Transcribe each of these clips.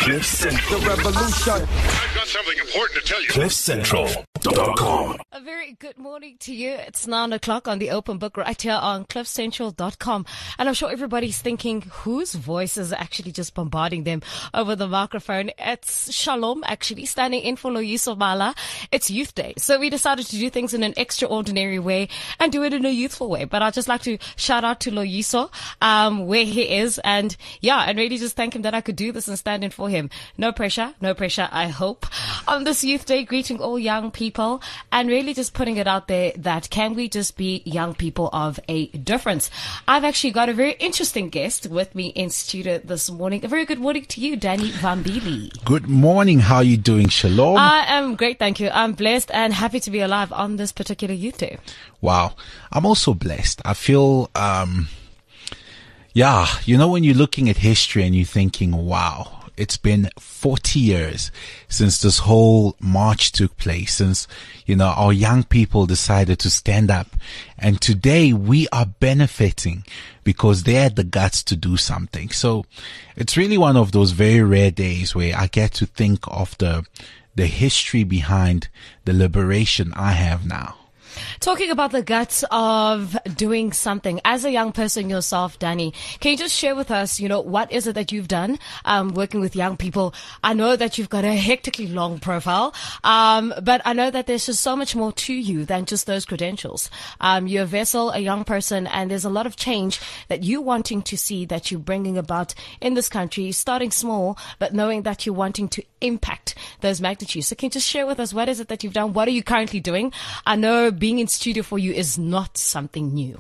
Cliff Central. The revolution. I've got something important to tell you. CliffCentral.com. A very good morning to you. It's 9 o'clock on the open book right here on CliffCentral.com. And I'm sure everybody's thinking, whose voice is actually just bombarding them over the microphone? It's Shalom, actually, standing in for Loyiso Mala. It's Youth Day. So we decided to do things in an extraordinary way and do it in a youthful way. But I'd just like to shout out to Loyiso, where he is. And really just thank him that I could do this and stand in for him. No pressure, I hope. On this Youth Day, greeting all young people and really just putting it out there that can we just be young people of a difference? I've actually got a very interesting guest with me in studio this morning. A very good morning to you, Danny Vambili. Good morning. How are you doing, Shalom? I am great, thank you. I'm blessed and happy to be alive on this particular Youth Day. Wow. I'm also blessed. I feel, when you're looking at history and you're thinking, wow, it's been 40 years since this whole march took place, since, our young people decided to stand up. And today we are benefiting because they had the guts to do something. So it's really one of those very rare days where I get to think of the history behind the liberation I have now. Talking about the guts of doing something, as a young person yourself, Danny, can you just share with us, what is it that you've done working with young people? I know that you've got a hectically long profile, but I know that there's just so much more to you than just those credentials. You're a vessel, a young person, and there's a lot of change that you're wanting to see that you're bringing about in this country, starting small, but knowing that you're wanting to impact those magnitudes. So can you just share with us, what is it that you've done? What are you currently doing? I know being in studio for you is not something new.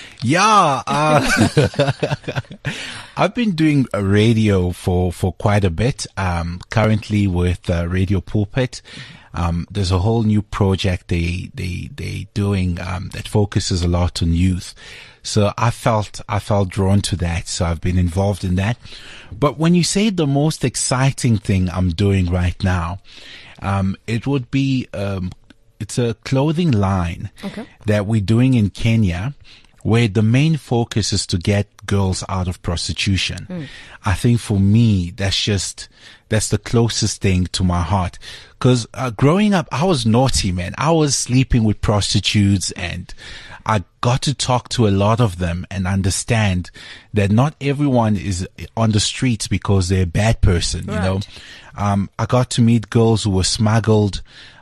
I've been doing a radio for quite a bit, currently with Radio Pulpit. There's a whole new project they doing that focuses a lot on youth. So I felt drawn to that. So I've been involved in that. But when you say the most exciting thing I'm doing right now, it would be, it's a clothing line that we're doing in Kenya, where the main focus is to get girls out of prostitution. I think for me, that's the closest thing to my heart. Cause, growing up, I was naughty, man. I was sleeping with prostitutes and I got to talk to a lot of them and understand that not everyone is on the streets because they're a bad person, Right. I got to meet girls who were smuggled,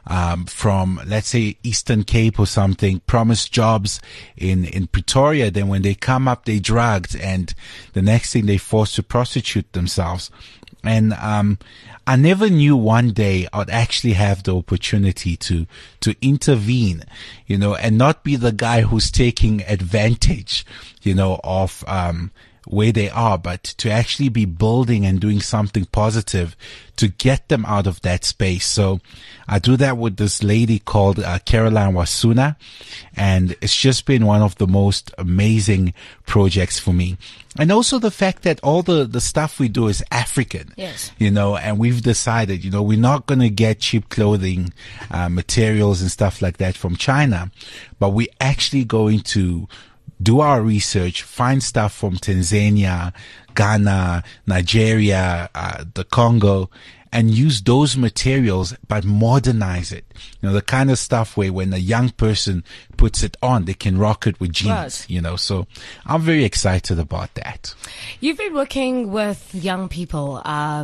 from, let's say, Eastern Cape or something, promised jobs in Pretoria. Then when they come up, they drugged, and the next thing they forced to prostitute themselves. And, I never knew one day I'd actually have the opportunity to intervene, and not be the guy who's taking advantage, of, where they are, but to actually be building and doing something positive to get them out of that space. So I do that with this lady called Caroline Wasuna, and it's just been one of the most amazing projects for me. And also the fact that all the stuff we do is African, Yes. and we've decided, we're not going to get cheap clothing, materials and stuff like that from China, but we're actually going to do our research, find stuff from Tanzania, Ghana, Nigeria, the Congo, and use those materials, but modernize it. The kind of stuff where when a young person puts it on, they can rock it with jeans, Right. So I'm very excited about that. You've been working with young people,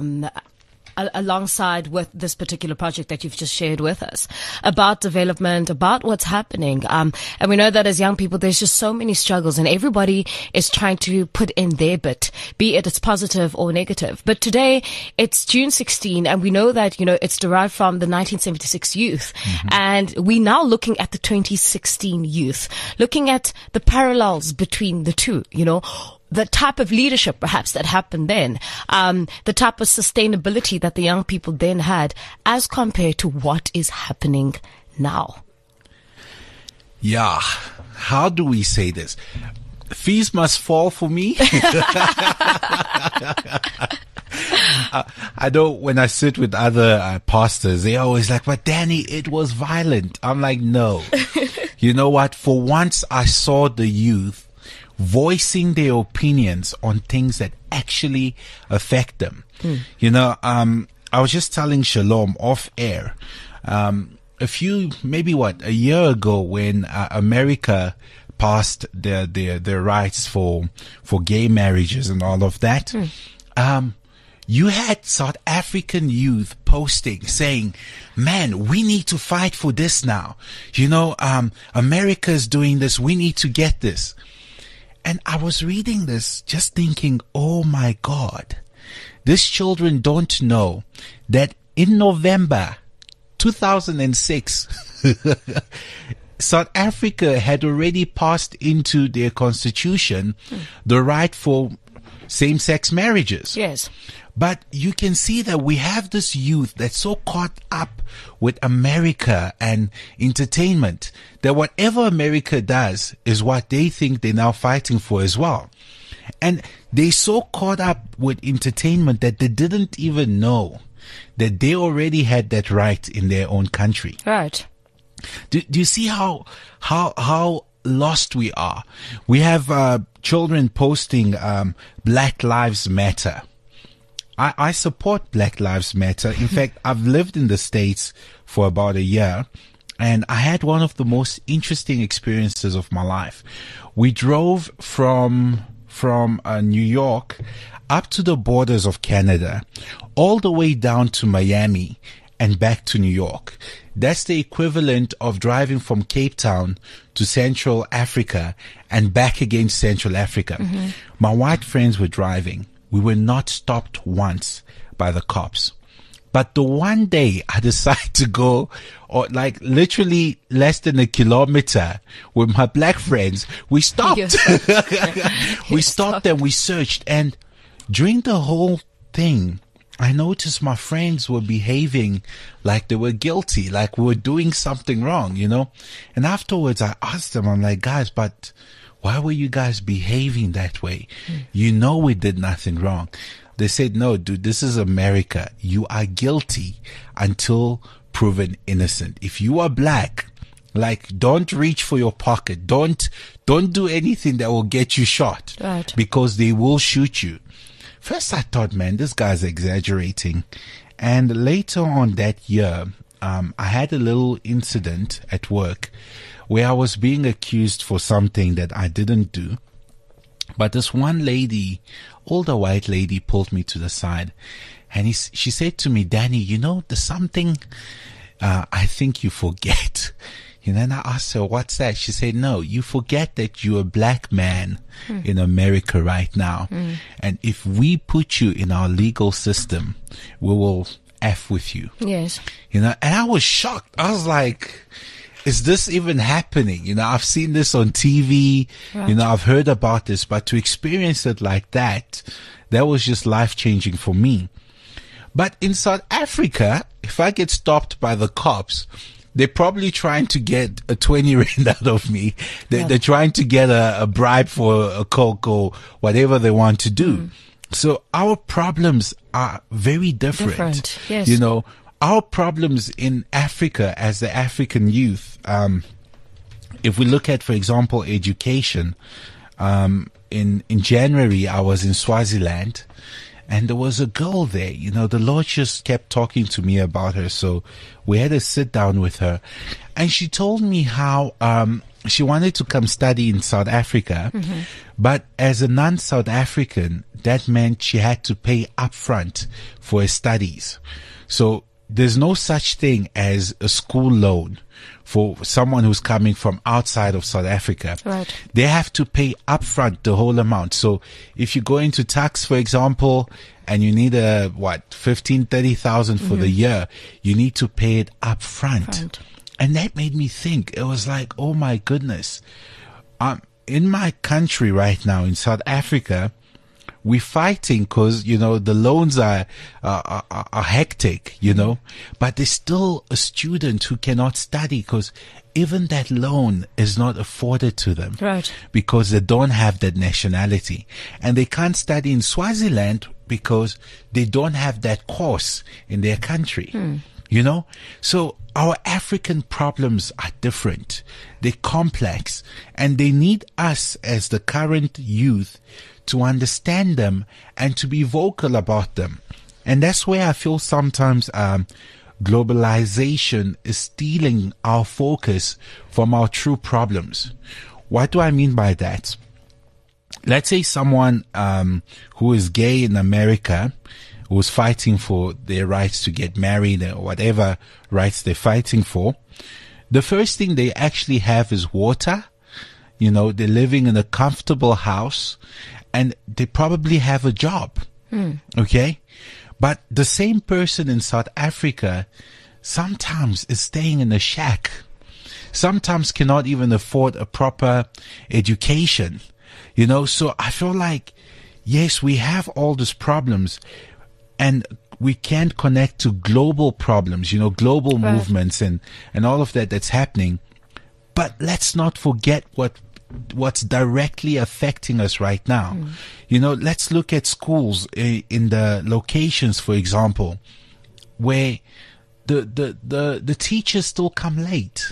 alongside with this particular project that you've just shared with us about development, about what's happening. And we know that as young people, there's just so many struggles and everybody is trying to put in their bit, be it's positive or negative. But today it's June 16 and we know that, it's derived from the 1976 youth. And we're now looking at the 2016 youth, looking at the parallels between the two, the type of leadership perhaps that happened then, the type of sustainability that the young people then had as compared to what is happening now. Yeah. How do we say this? Fees must fall for me. I know when I sit with other pastors, they always like, but Danny, it was violent. I'm like, no. You know what? For once I saw the youth voicing their opinions on things that actually affect them. You know, I was just telling Shalom off air, a year ago when America passed their rights for gay marriages and all of that, you had South African youth posting saying, man, we need to fight for this now. You know, America's doing this. We need to get this. And I was reading this just thinking, oh my God, these children don't know that in November 2006, South Africa had already passed into their constitution the right for same-sex marriages. Yes. But you can see that we have this youth that's so caught up with America and entertainment that whatever America does is what they think they're now fighting for as well. And they're so caught up with entertainment that they didn't even know that they already had that right in their own country. Right. Do you see how lost we are? We have children posting Black Lives Matter. I support Black Lives Matter. In fact, I've lived in the States for about a year, and I had one of the most interesting experiences of my life. We drove from New York up to the borders of Canada, all the way down to Miami and back to New York. That's the equivalent of driving from Cape Town to Central Africa and back again to Central Africa. My white friends were driving. We were not stopped once by the cops. But the one day I decided to go, or like literally less than a kilometer with my black friends, we stopped. We stopped and we searched. And during the whole thing, I noticed my friends were behaving like they were guilty, like we were doing something wrong, you know. And afterwards I asked them, I'm like, guys, but why were you guys behaving that way? You know we did nothing wrong. They said, no, dude, this is America. You are guilty until proven innocent. If you are black, like, don't reach for your pocket. Don't do anything that will get you shot. Right. Because they will shoot you. First I thought, man, this guy's exaggerating. And later on that year, I had a little incident at work where I was being accused for something that I didn't do. But this one lady, older white lady, pulled me to the side and she said to me, Danny, you know, there's something I think you forget. You know, and I asked her, what's that? She said, no, you forget that you're a black man in America right now. And if we put you in our legal system, we will F with you. Yes. You know, and I was shocked. I was like, is this even happening? You know, I've seen this on TV, right. You know, I've heard about this, but to experience it like that was just life-changing for me. But in South Africa, if I get stopped by the cops, they're probably trying to get a 20 rand out of me. They're trying to get a bribe for a Coke or whatever they want to do. So our problems are very different. Yes. You know, our problems in Africa as the African youth, if we look at, for example, education, in January, I was in Swaziland and there was a girl there, you know, the Lord just kept talking to me about her. So we had a sit down with her and she told me how, she wanted to come study in South Africa, but as a non-South African, that meant she had to pay upfront for her studies. So there's no such thing as a school loan for someone who's coming from outside of South Africa. Right. They have to pay upfront the whole amount. So if you go into tax, for example, and you need 30,000 for the year, you need to pay it upfront. And that made me think, it was like, oh my goodness. In my country right now, in South Africa, we're fighting because, you know, the loans are hectic, you know, but there's still a student who cannot study because even that loan is not afforded to them. Right. Because they don't have that nationality. And they can't study in Swaziland because they don't have that course in their country. You know? So our African problems are different. They're complex, and they need us as the current youth to understand them and to be vocal about them. And that's where I feel sometimes globalization is stealing our focus from our true problems. What do I mean by that? Let's say someone who is gay in America, who's fighting for their rights to get married or whatever rights they're fighting for. The first thing they actually have is water. You know, they're living in a comfortable house and they probably have a job. Okay? But the same person in South Africa sometimes is staying in a shack. Sometimes cannot even afford a proper education. You know, so I feel like, yes, we have all these problems and we can't connect to global problems, you know, global movements and all of that that's happening. But let's not forget what's directly affecting us right now. You know, let's look at schools in the locations, for example, where the teachers still come late.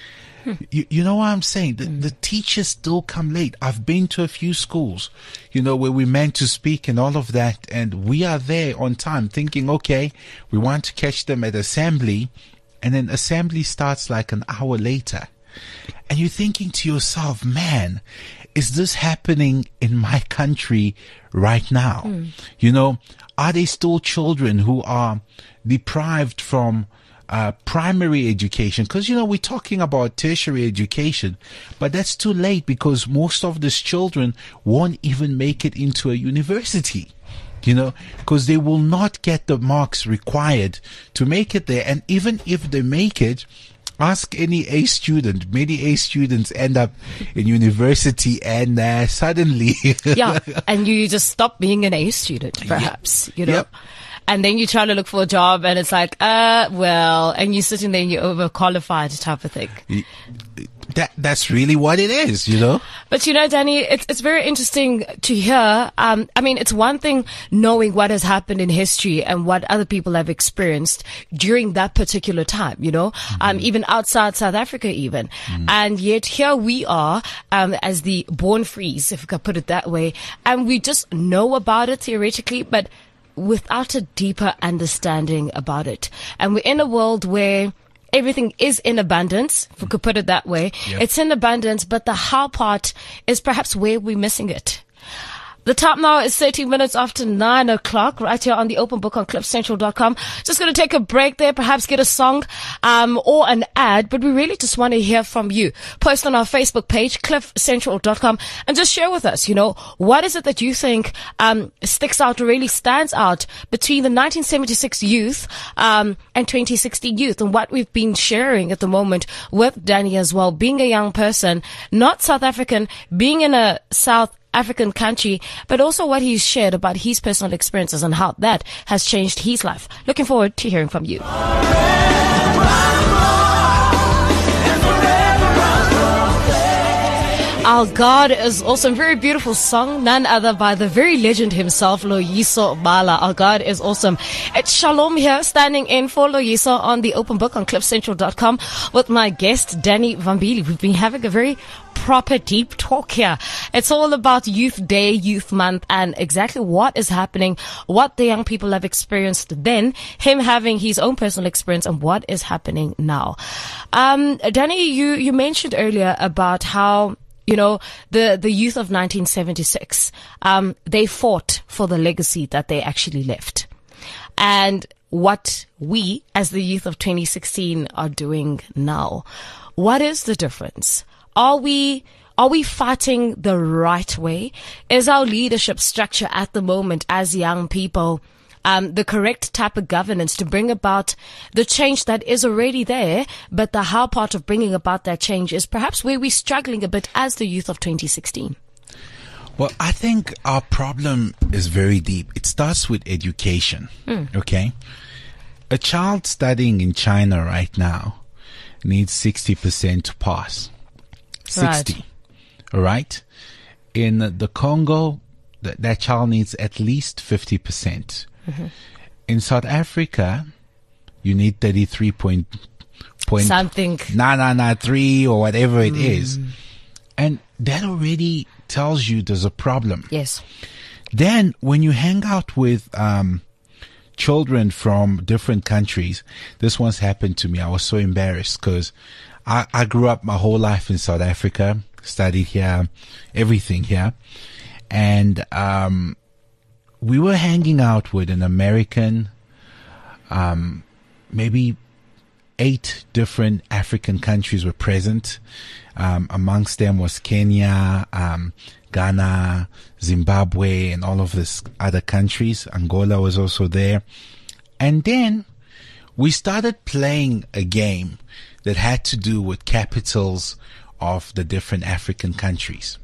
You know what I'm saying? The teachers still come late. I've been to a few schools, you know, where we're meant to speak and all of that, and we are there on time thinking, okay, we want to catch them at assembly, and then assembly starts like an hour later. And you're thinking to yourself, man, is this happening in my country right now? You know, are there still children who are deprived from primary education? Because, you know, we're talking about tertiary education, but that's too late because most of these children won't even make it into a university, you know, because they will not get the marks required to make it there. And even if they make it, ask any A student. Many A students end up in university and suddenly... yeah, and you just stop being an A student, perhaps, you know. Yep. And then you try to look for a job and it's like, well, and you're sitting there and you're overqualified type of thing. That's really what it is, you know? But you know, Danny, it's very interesting to hear. I mean, it's one thing knowing what has happened in history and what other people have experienced during that particular time, you know, even outside South Africa even. And yet here we are, as the born frees, if we could put it that way. And we just know about it theoretically, but without a deeper understanding about it. And we're in a world where everything is in abundance, if we could put it that way. Yep. It's in abundance, but the how part is perhaps where we're missing it. The time now is 13 minutes after 9 o'clock, right here on the Open Book on CliffCentral.com. Just going to take a break there, perhaps get a song, or an ad, but we really just want to hear from you. Post on our Facebook page, CliffCentral.com, and just share with us, you know, what is it that you think, sticks out or really stands out between the 1976 youth, and 2016 youth, and what we've been sharing at the moment with Danny as well, being a young person, not South African, being in a South African country, but also what he's shared about his personal experiences and how that has changed his life. Looking forward to hearing from you. Our God is Awesome. Very beautiful song. None other by the very legend himself, Loyiso Bala. Our God is Awesome. It's Shalom here, standing in for Loyiso on the Open Book on CliffCentral.com with my guest, Danny Vambili. We've been having a very proper deep talk here. It's all about Youth Day, Youth Month, and exactly what is happening, what the young people have experienced then, him having his own personal experience, and what is happening now. Danny, you mentioned earlier about how, you know, the youth of 1976, they fought for the legacy that they actually left. And what we, as the youth of 2016, are doing now. What is the difference? Are we fighting the right way? Is our leadership structure at the moment as young people the correct type of governance to bring about the change that is already there, but the how part of bringing about that change is perhaps where we're struggling a bit as the youth of 2016? Well, I think our problem is very deep. It starts with education, okay? A child studying in China right now needs 60% to pass. 60. Right. All right? In the Congo, that child needs at least 50%. In South Africa, you need 33 point something. 3 or whatever it is. And that already tells you there's a problem. Yes. Then when you hang out with children from different countries, this once happened to me. I was so embarrassed because I grew up my whole life in South Africa, studied here, everything here. And we were hanging out with an American, maybe 8 different African countries were present. Amongst them was Kenya, Ghana, Zimbabwe, and all of these other countries. Angola was also there. And then we started playing a game that had to do with capitals of the different African countries.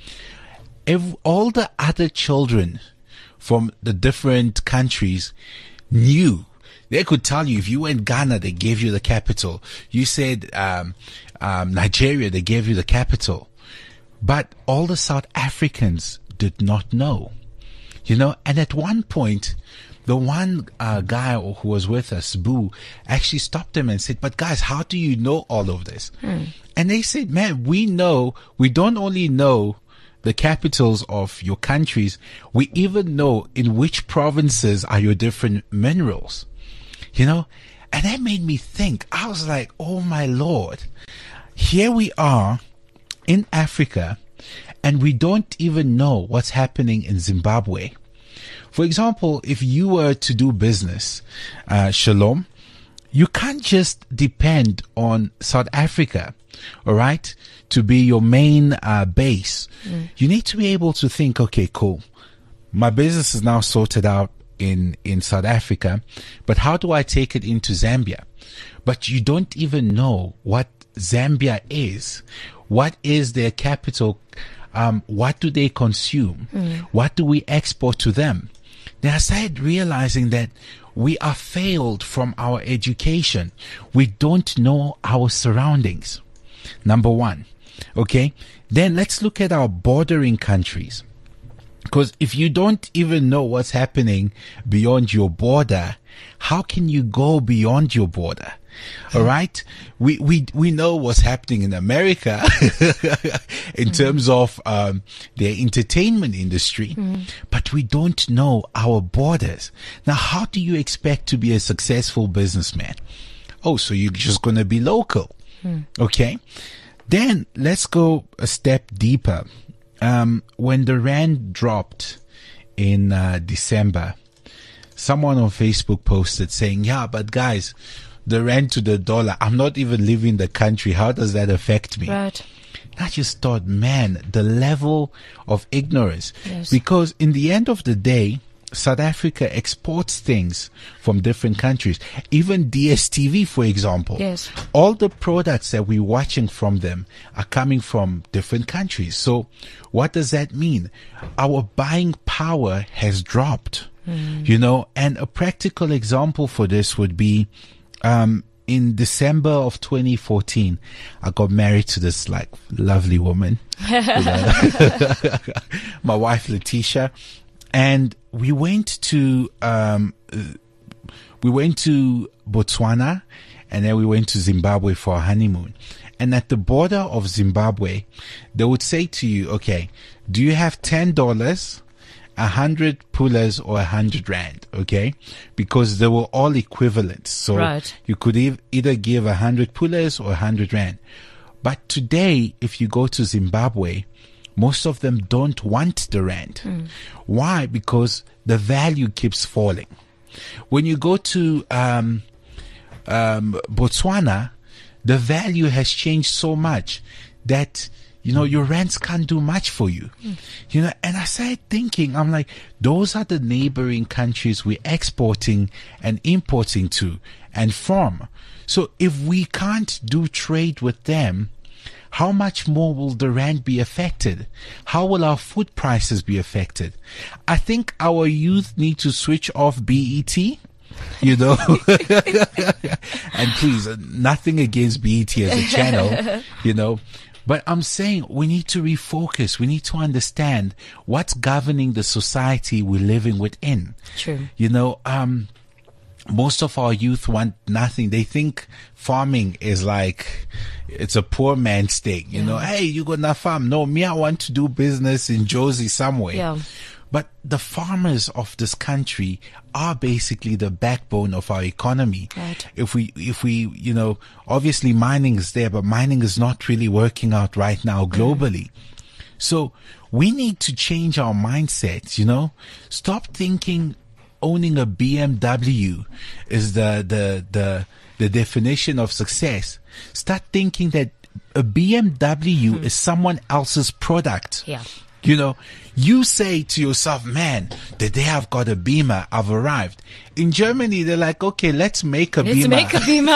All the other children from the different countries knew. They could tell you if you went Ghana, they gave you the capital. You said Nigeria, they gave you the capital. But all the South Africans did not know. And at one point, the one guy who was with us, Boo, actually stopped them and said, "But guys, how do you know all of this?" And they said, "Man, we don't only know the capitals of your countries, we even know in which provinces are your different minerals." And that made me think. I was like, oh my Lord, here we are in Africa and we don't even know what's happening in Zimbabwe. For example, if you were to do business, Shalom, you can't just depend on South Africa, all right, to be your main base. You need to be able to think, okay, cool. My business is now sorted out in South Africa, but how do I take it into Zambia? But you don't even know what Zambia is. What is their capital? What do they consume? What do we export to them? Then I started realizing that we are failed from our education. We don't know our surroundings. Number one. Okay. Then let's look at our bordering countries. Because if you don't even know what's happening beyond your border, how can you go beyond your border? All right. We know what's happening in America in terms of their entertainment industry, but we don't know our borders. Now, how do you expect to be a successful businessman? Oh, so you're just going to be local. Okay. Then let's go a step deeper. When the rand dropped in December, someone on Facebook posted saying, "Yeah, but guys, the rand to the dollar, I'm not even leaving the country. How does that affect me?" Right. I just thought, man, the level of ignorance. Yes. Because in the end of the day, South Africa exports things from different countries. Even DSTV, for example. Yes. All the products that we're watching from them are coming from different countries. So what does that mean? Our buying power has dropped. And a practical example for this would be, in December of 2014, I got married to this lovely woman, my wife Letitia, and we went to Botswana, and then we went to Zimbabwe for a honeymoon. And at the border of Zimbabwe, they would say to you, "Okay, do you have $10?" 100 pulas or 100 rand, okay? Because they were all equivalent. So right. You could either give 100 pulas or 100 rand. But today, if you go to Zimbabwe, most of them don't want the rand. Why? Because the value keeps falling. When you go to Botswana, the value has changed so much that your rents can't do much for you. And I started thinking, I'm like, those are the neighboring countries we're exporting and importing to and from. So if we can't do trade with them, how much more will the rand be affected? How will our food prices be affected? I think our youth need to switch off BET. And please, nothing against BET as a channel, But I'm saying we need to refocus. We need to understand what's governing the society we're living within. True. most of our youth want nothing. They think farming is like, it's a poor man's thing. You know, hey, you gonna farm? No, me, I want to do business in Josie somewhere. Yeah. But the farmers of this country are basically the backbone of our economy. Right. If we, you know, obviously mining is there, but mining is not really working out right now globally. So we need to change our mindsets, you know, stop thinking owning a BMW is the definition of success. Start thinking that a BMW is someone else's product. Yeah. You know, you say to yourself, man, the day I've got a Beamer, I've arrived. In Germany, they're like, okay, let's make a Beamer. Let's make a Beamer.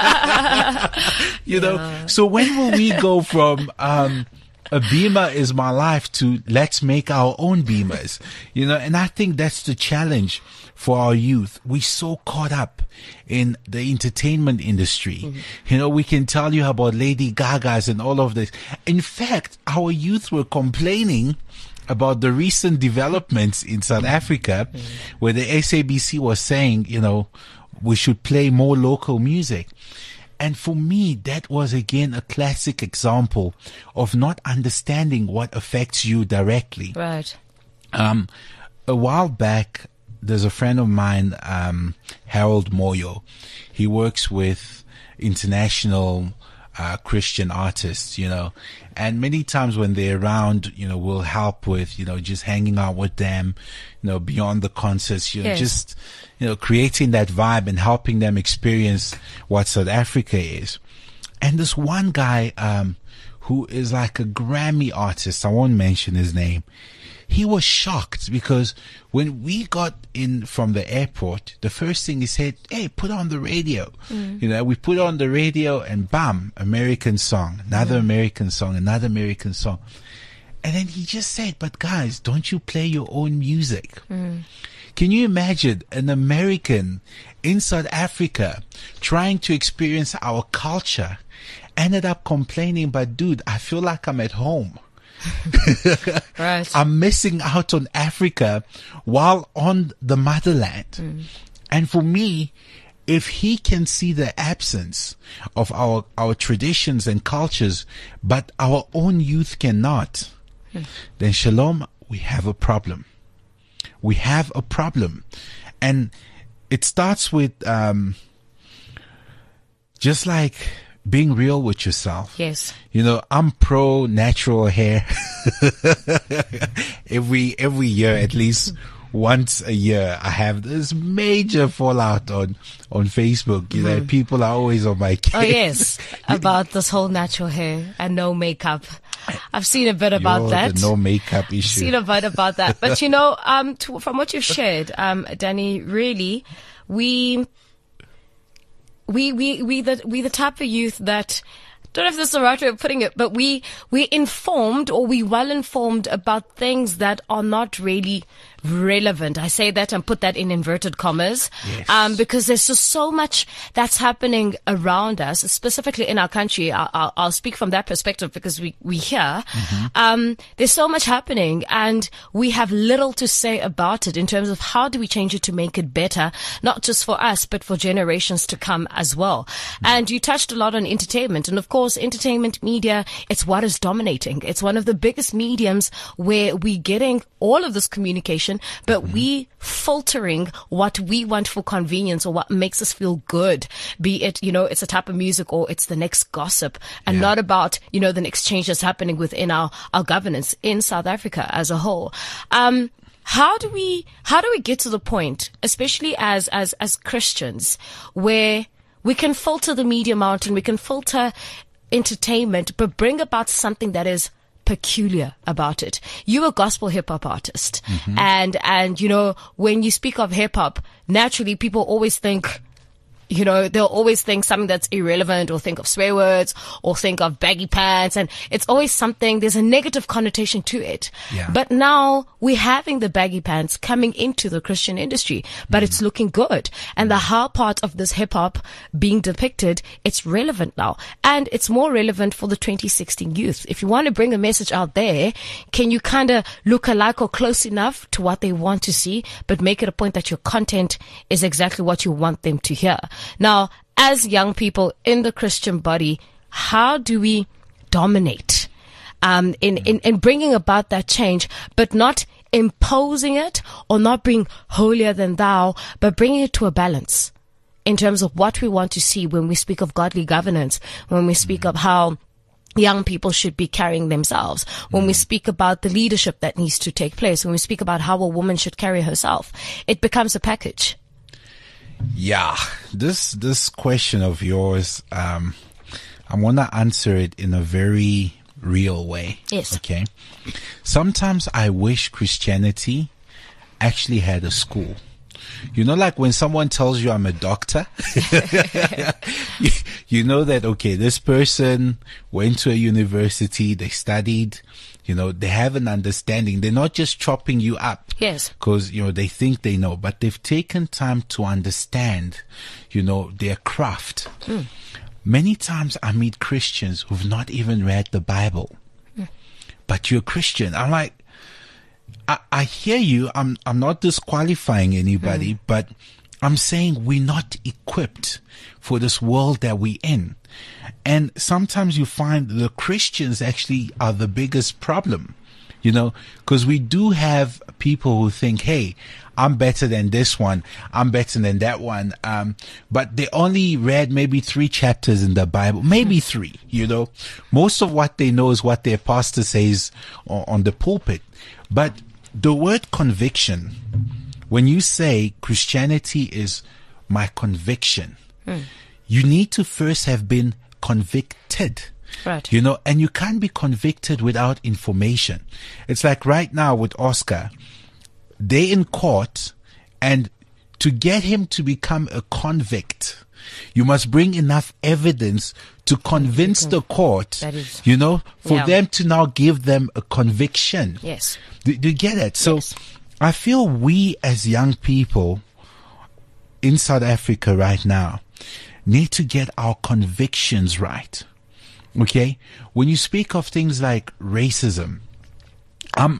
You know, so when will we go from, a Beamer is my life to let's make our own Beamers? You know, and I think that's the challenge for our youth. We're so caught up in the entertainment industry. You know, we can tell you about Lady Gaga's and all of this. In fact, our youth were complaining about the recent developments in South Africa, where the SABC was saying, you know, we should play more local music. And for me, that was again a classic example of not understanding what affects you directly. Right. A while back, there's a friend of mine, Harold Moyo. He works with international Christian artists, you know, and many times when they're around, you know, we'll help with, you know, just hanging out with them, you know, beyond the concerts, you know, just, you know, creating that vibe and helping them experience what South Africa is. And this one guy, who is like a Grammy artist, I won't mention his name, he was shocked because when we got in from the airport, the first thing he said, hey, put on the radio. You know, we put on the radio and bam, American song, another American song, another American song. And then he just said, but guys, don't you play your own music? Can you imagine an American in South Africa trying to experience our culture, ended up complaining, but dude, I feel like I'm at home. Right. I'm missing out on Africa while on the motherland. And for me, if he can see the absence of our traditions and cultures, but our own youth cannot, then Shalom, we have a problem. We have a problem. And it starts with just like being real with yourself. Yes. You know, I'm pro natural hair. every year, at least once a year, I have this major fallout on Facebook. You know, people are always on my case. Oh yes, about this whole natural hair and no makeup. I've seen a bit about that. The no makeup issue. Seen a bit about that. But you know, from what you've shared, Danny, really, we the type of youth that, don't know if this is the right way of putting it, but we informed, or we well informed about things that are not really relevant. I say that and put that in inverted commas. Yes. Because there's just so much that's happening around us, specifically in our country. I'll speak from that perspective because we hear, there's so much happening and we have little to say about it in terms of how do we change it to make it better, not just for us, but for generations to come as well. And you touched a lot on entertainment, and of course, entertainment media, it's what is dominating. It's one of the biggest mediums where we're getting all of this communication, but we filtering what we want for convenience or what makes us feel good, be it, you know, it's a type of music or it's the next gossip, and not about, you know, the next change that's happening within our governance in South Africa as a whole. How do we get to the point, especially as Christians, where we can filter the media mountain, we can filter entertainment, but bring about something that is peculiar about it? You're a gospel hip hop artist, and you know, when you speak of hip hop, naturally people always think, You know, they'll always think something that's irrelevant, or think of swear words, or think of baggy pants. And it's always something, there's a negative connotation to it. Yeah. But now we're having the baggy pants coming into the Christian industry, but it's looking good. And the how part of this hip hop being depicted, it's relevant now. And it's more relevant for the 2016 youth. If you want to bring a message out there, can you kind of look alike or close enough to what they want to see, but make it a point that your content is exactly what you want them to hear? Now, as young people in the Christian body, how do we dominate in bringing about that change, but not imposing it or not being holier than thou, but bringing it to a balance in terms of what we want to see when we speak of godly governance, when we speak of how young people should be carrying themselves, when we speak about the leadership that needs to take place, when we speak about how a woman should carry herself. It becomes a package. Yeah, this question of yours, I want to answer it in a very real way. Yes. Okay. Sometimes I wish Christianity actually had a school. You know, like when someone tells you I'm a doctor, you know that, okay, this person went to a university, they studied, you know, they have an understanding. They're not just chopping you up. Yes. Because, you know, they think they know, but they've taken time to understand, you know, their craft. Many times I meet Christians who've not even read the Bible, but you're a Christian. I'm like, I hear you. I'm not disqualifying anybody, but I'm saying we're not equipped for this world that we're in. And sometimes you find the Christians actually are the biggest problem, you know, because we do have people who think, hey, I'm better than this one, I'm better than that one. But they only read maybe 3 chapters in the Bible, maybe 3, you know. Most of what they know is what their pastor says on the pulpit. But the word conviction, when you say Christianity is my conviction, you need to first have been convicted. Right. You know, and you can't be convicted without information. It's like right now with Oscar, they in court, and to get him to become a convict, you must bring enough evidence to convince the court, you know, for them to now give them a conviction. Yes. Do you get it? So Yes. I feel we as young people in South Africa right now need to get our convictions right. Okay? When you speak of things like racism, I'm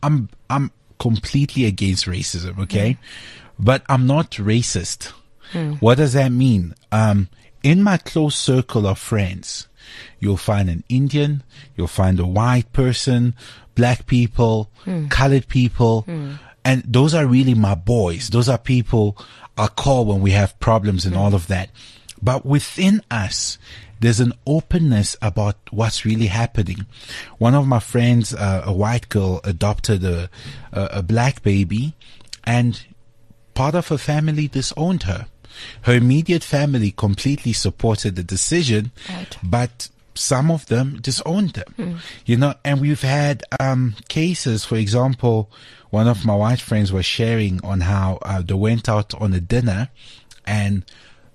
completely against racism, okay? But I'm not racist. What does that mean? In my close circle of friends, you'll find an Indian, you'll find a white person, black people, colored people, and those are really my boys. Those are people I call when we have problems and all of that. But within us, there's an openness about what's really happening. One of my friends, a white girl, adopted a black baby, and part of her family disowned her. Her immediate family completely supported the decision, but some of them disowned them. You know, and we've had cases, for example, one of my white friends was sharing on how they went out on a dinner, and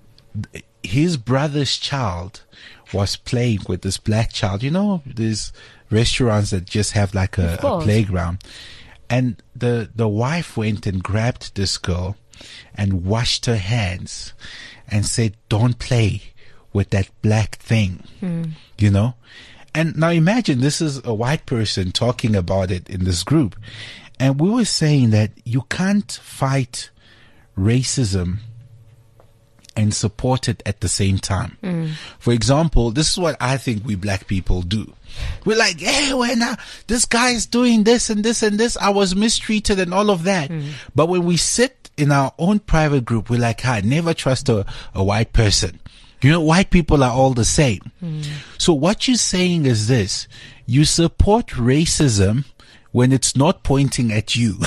his brother's child was playing with this black child. You know, these restaurants that just have like a playground. And the wife went and grabbed this girl and washed her hands and said, don't play with that black thing, you know? And now imagine this is a white person talking about it in this group. And we were saying that you can't fight racism and support it at the same time. For example, this is what I think we black people do. We're like, hey, this guy is doing this and this and this. I was mistreated and all of that. But when we sit in our own private group, we're like, I never trust a white person. You know, white people are all the same. So what you're saying is this: you support racism when it's not pointing at you.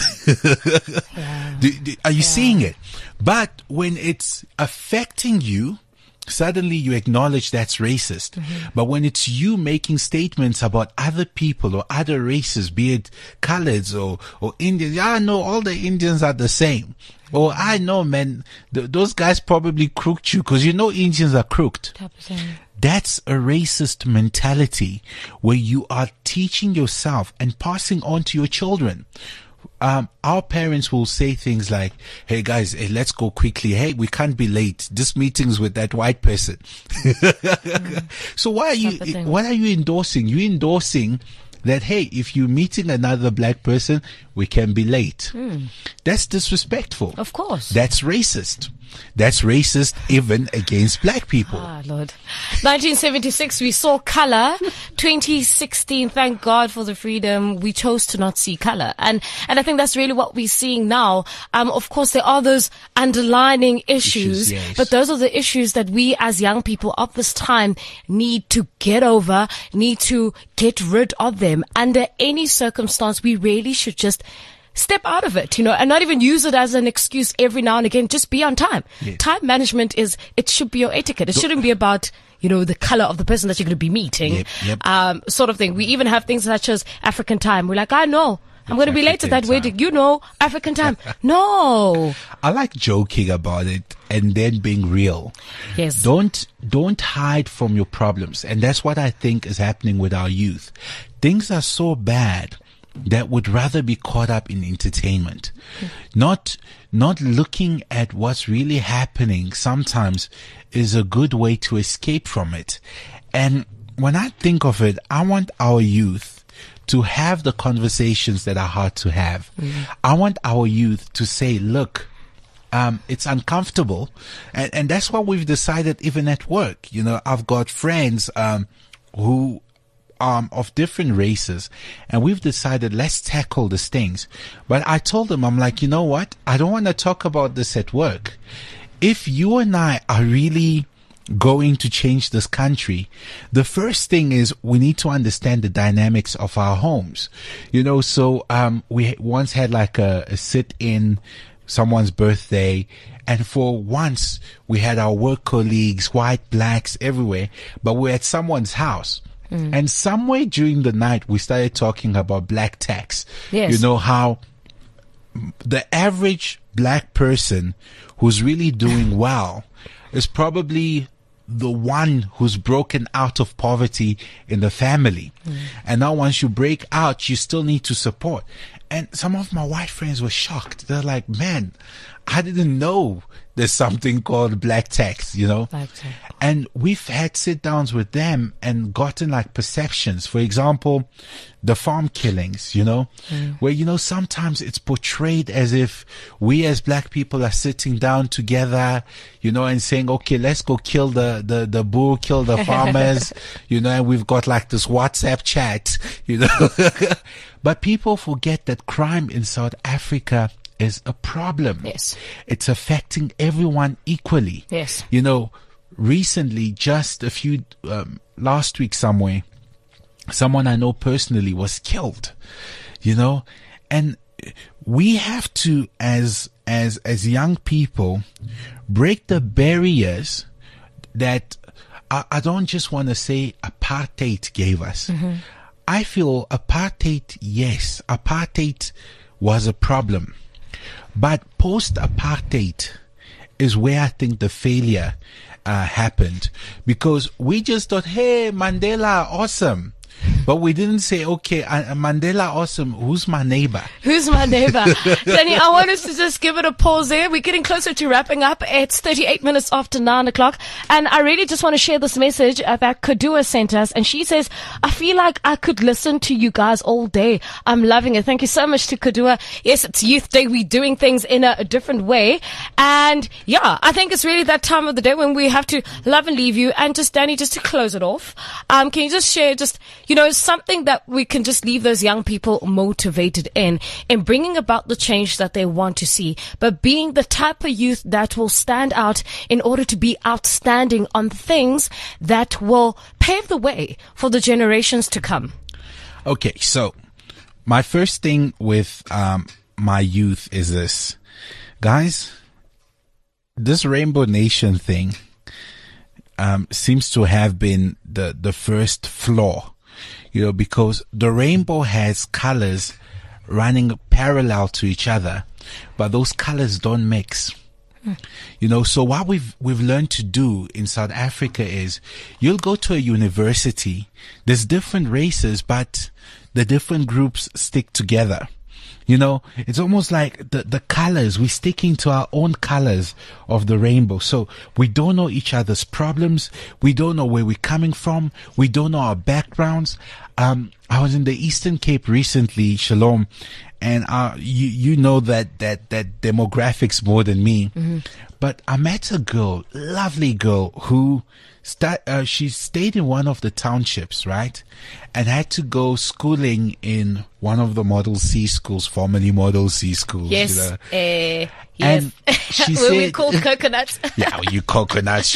Are you seeing it? But when it's affecting you, suddenly you acknowledge that's racist. But when it's you making statements about other people or other races, be it coloreds or Indians, I know all the Indians are the same. Or I know, man, those guys probably crooked you because you know Indians are crooked. That's a racist mentality where you are teaching yourself and passing on to your children. Our parents will say things like, hey guys, hey, let's go quickly. Hey, we can't be late. This meeting's with that white person. So what are you endorsing? You're endorsing that, hey, if you're meeting another black person, we can be late. That's disrespectful. Of course. That's racist. That's racist even against black people. Ah, Lord. 1976, we saw color. 2016, thank God for the freedom. We chose to not see color. And I think that's really what we're seeing now. Of course, there are those underlining issues, yes. but those are the issues that we as young people of this time need to get over, need to get rid of them. Under any circumstance, we really should just step out of it, and not even use it as an excuse every now and again. Just be on time. Yes. Time management it should be your etiquette. It shouldn't be about, the color of the person that you're going to be meeting, sort of thing. We even have things such as African time. We're like, I know, I'm going to be late to that wedding. African time. No. I like joking about it and then being real. Yes. Don't hide from your problems. And that's what I think is happening with our youth. Things are so bad that would rather be caught up in entertainment, not looking at what's really happening. Sometimes is a good way to escape from it. And when I think of it, I want our youth to have the conversations that are hard to have. I want our youth to say, look, it's uncomfortable. And that's what we've decided even at work. I've got friends, who of different races, and we've decided let's tackle these things. But I told them, I'm like, you know what? I don't want to talk about this at work. If you and I are really going to change this country, the first thing is we need to understand the dynamics of our homes. So we once had like a sit-in someone's birthday, and for once we had our work colleagues, white, blacks, everywhere, but we're at someone's house. And somewhere during the night, we started talking about black tax. Yes. How the average black person who's really doing well is probably the one who's broken out of poverty in the family. And now once you break out, you still need to support. And some of my white friends were shocked. They're like, man, I didn't know there's something called black tax, Black tax. And we've had sit downs with them and gotten like perceptions. For example, the farm killings, where, sometimes it's portrayed as if we as black people are sitting down together, and saying, okay, let's go kill the bull, kill the farmers, and we've got like this WhatsApp chat, But people forget that crime in South Africa is a problem. Yes. It's affecting everyone equally. Yes. Recently, just a few, last week somewhere, someone I know personally was killed, and we have to, as young people, break the barriers that I don't just want to say apartheid gave us. I feel apartheid, yes, apartheid was a problem. But post-apartheid is where I think the failure happened. Because we just thought, hey, Mandela, awesome. But we didn't say, okay, Mandela, awesome. Who's my neighbor? Who's my neighbor? Danny, I want us to just give it a pause there. We're getting closer to wrapping up. It's 38 minutes after 9 o'clock. And I really just want to share this message that Kadua sent us. And she says, I feel like I could listen to you guys all day. I'm loving it. Thank you so much to Kadua. Yes, it's Youth Day. We're doing things in a different way. And yeah, I think it's really that time of the day when we have to love and leave you. And just, Danny, just to close it off, can you just share something that we can just leave those young people motivated in bringing about the change that they want to see, but being the type of youth that will stand out in order to be outstanding on things that will pave the way for the generations to come? Okay, so my first thing with my youth is this. Guys, this Rainbow Nation thing, seems to have been the first flaw, because the rainbow has colors running parallel to each other, but those colors don't mix. So what we've learned to do in South Africa is you'll go to a university, there's different races, but the different groups stick together. It's almost like the colors, we're sticking to our own colors of the rainbow. So we don't know each other's problems. We don't know where we're coming from. We don't know our backgrounds. I was in the Eastern Cape recently, Shalom, and you know that demographics more than me. Mm-hmm. But I met a girl, lovely girl, who she stayed in one of the townships, right? And had to go schooling in one of the Model C schools, formerly Model C schools. Yes. Yes. And she said, we said, called coconuts. Yeah, you coconuts.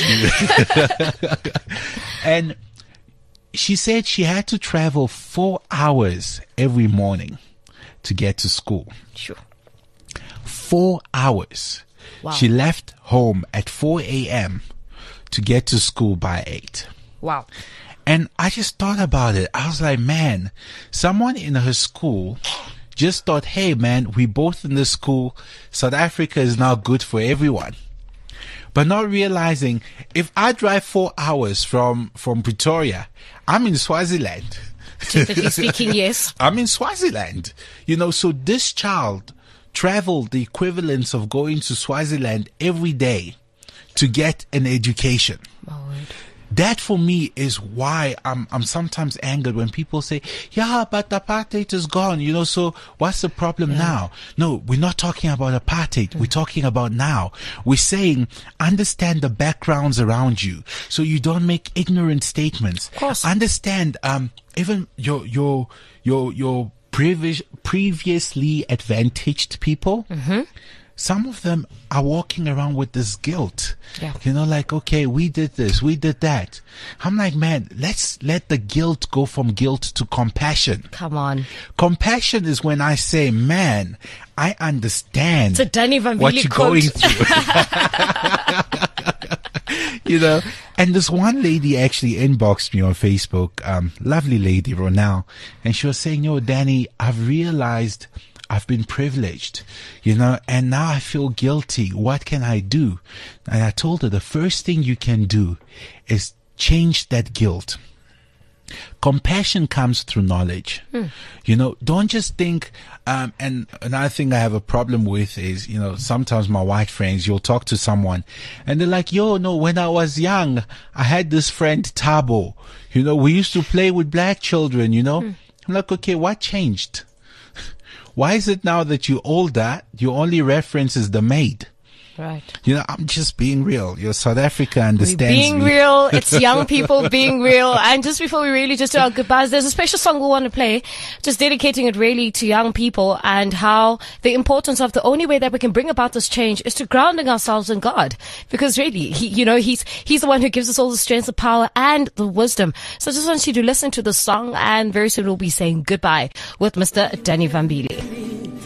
And she said she had to travel 4 hours every morning to get to school. Sure. 4 hours. Wow. She left home at 4 a.m. to get to school by 8. Wow. And I just thought about it. I was like, man, someone in her school just thought, hey, man, we both in this school. South Africa is now good for everyone. But not realizing if I drive 4 hours from Pretoria, I'm in Swaziland. Typically speaking, yes. I'm in Swaziland. So this child traveled the equivalence of going to Swaziland every day to get an education. My word. That for me is why I'm sometimes angered when people say, yeah, but apartheid is gone, so what's the problem now? No, we're not talking about apartheid. We're talking about now. We're saying, understand the backgrounds around you so you don't make ignorant statements. Of course. Understand, even your previously advantaged people. Mm-hmm. Some of them are walking around with this guilt. Yeah. Like, okay, we did this, we did that. I'm like, man, let's let the guilt go from guilt to compassion. Come on. Compassion is when I say, man, I understand It's a Danny Van what Vliet you're quote. going through. And this one lady actually inboxed me on Facebook, lovely lady, Ronald, and she was saying, Danny, I've realized I've been privileged, and now I feel guilty. What can I do? And I told her the first thing you can do is change that guilt. Compassion comes through knowledge. Don't just think, and another thing I have a problem with is, sometimes my white friends, you'll talk to someone and they're like, when I was young, I had this friend Tabo, we used to play with black children, I'm like, okay, what changed? Why is it now that you're older, your only reference is the maid? Right. I'm just being real. South Africa understands being me. real. It's young people being real. And just before we really just do our goodbyes, there's a special song we want to play, just dedicating it really to young people and how the importance of the only way that we can bring about this change is to grounding ourselves in God. Because really, He's the one who gives us all the strength, the power, and the wisdom. So I just want you to listen to the song, and very soon we'll be saying goodbye with Mr. Danny Vambili.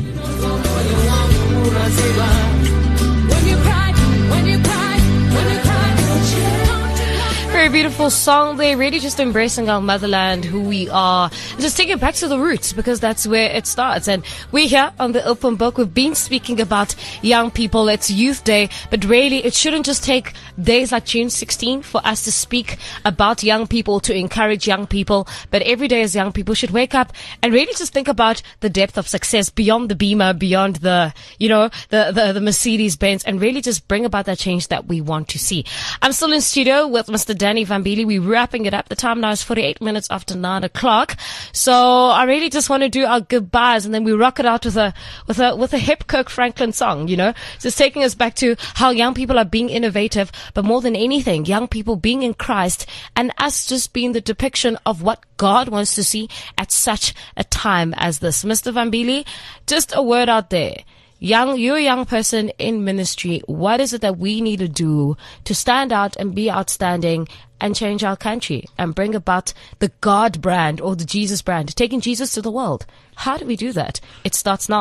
Very beautiful song there, really just embracing our motherland, who we are, and just taking it back to the roots, because that's where it starts. And we're here on the Open Book. We've been speaking about young people. It's Youth Day, but really it shouldn't just take days like June 16 for us to speak about young people, to encourage young people, but every day as young people should wake up and really just think about the depth of success beyond the Beamer, beyond the the Mercedes Benz, and really just bring about that change that we want to see. I'm still in studio with Mr. Danny Vambili. We're wrapping it up. The time now is 48 minutes after 9 o'clock. So I really just want to do our goodbyes, and then we rock it out with a hip Kirk Franklin song, just taking us back to how young people are being innovative, but more than anything, young people being in Christ, and us just being the depiction of what God wants to see at such a time as this. Mr. Vambili, just a word out there. You're a young person in ministry. What is it that we need to do to stand out and be outstanding and change our country and bring about the God brand or the Jesus brand, taking Jesus to the world? How do we do that? It starts now.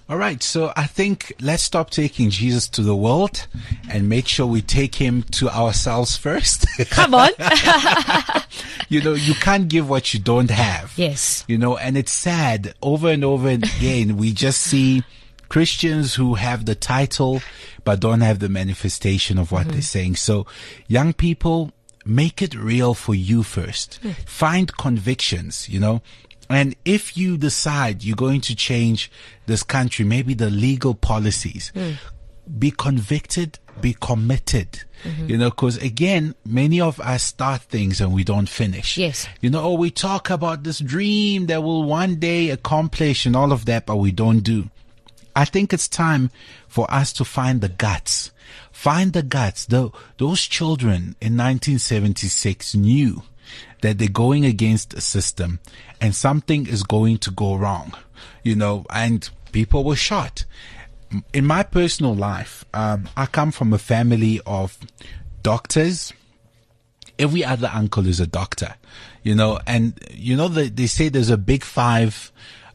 All right, so I think let's stop taking Jesus to the world and make sure we take him to ourselves first. Come on. You know, you can't give what you don't have. Yes. You know, and it's sad over and over again. We just see Christians who have the title but don't have the manifestation of what they're saying. So young people, make it real for you first. Find convictions, you know. And if you decide you're going to change this country, maybe the legal policies, be convicted, be committed, you know, because again, many of us start things and we don't finish. Yes. You know, we talk about this dream that will one day accomplish and all of that, but we don't do. I think it's time for us to find the guts. Find the guts. Those children in 1976 knew that they're going against a system and something is going to go wrong, you know, and people were shot. In my personal life, I come from a family of doctors. Every other uncle is a doctor, you know, and you know, they say there's a big five,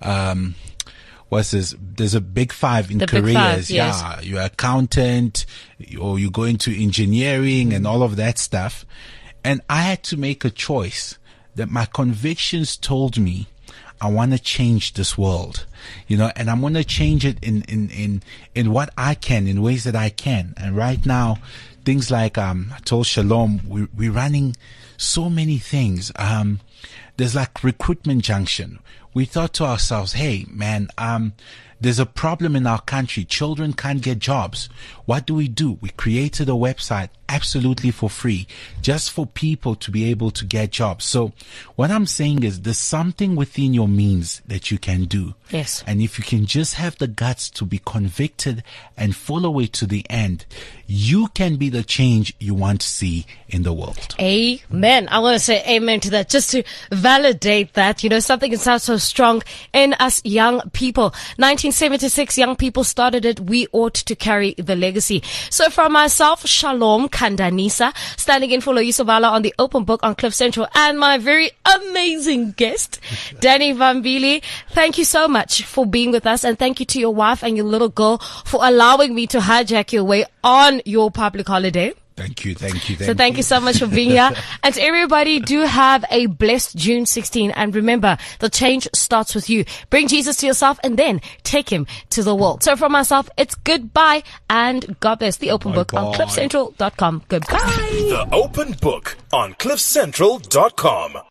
there's a big five in careers. Big five, yes. Yeah. You're an accountant or you go into engineering and all of that stuff. And I had to make a choice that my convictions told me I want to change this world, you know, and I'm going to change it in what I can, in ways that I can. And right now, things like, I told Shalom, we're running so many things. There's like Recruitment Junction. We thought to ourselves, hey, man, there's a problem in our country. Children can't get jobs. What do? We created a website absolutely for free, just for people to be able to get jobs. So what I'm saying is there's something within your means that you can do. Yes. And if you can just have the guts to be convicted and follow it to the end, you can be the change you want to see in the world. Amen. I want to say amen to that, just to validate that, you know, something that sounds so strong in us young people. 1976, young people started it. We ought to carry the legacy. So from myself, Shalom Kandanisa, standing in for Loyiso Vala on the Open Book on Cliff Central, and my very amazing guest, Danny Vambili. Thank you so much for being with us, and thank you to your wife and your little girl for allowing me to hijack your way on your public holiday. Thank you. So thank you so much for being here. And to everybody, do have a blessed June 16. And remember, the change starts with you. Bring Jesus to yourself and then take him to the world. So from myself, it's goodbye and God bless. The Open Book on CliffCentral.com. Goodbye. The Open Book on CliffCentral.com.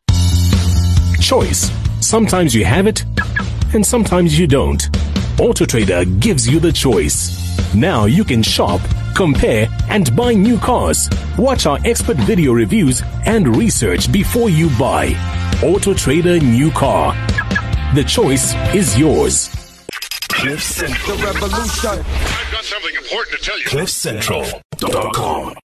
Choice. Sometimes you have it and sometimes you don't. AutoTrader gives you the choice. Now you can shop, compare, and buy new cars. Watch our expert video reviews and research before you buy. AutoTrader New Car. The choice is yours. The revolution. I've got something important to tell you. CliffCentral.com.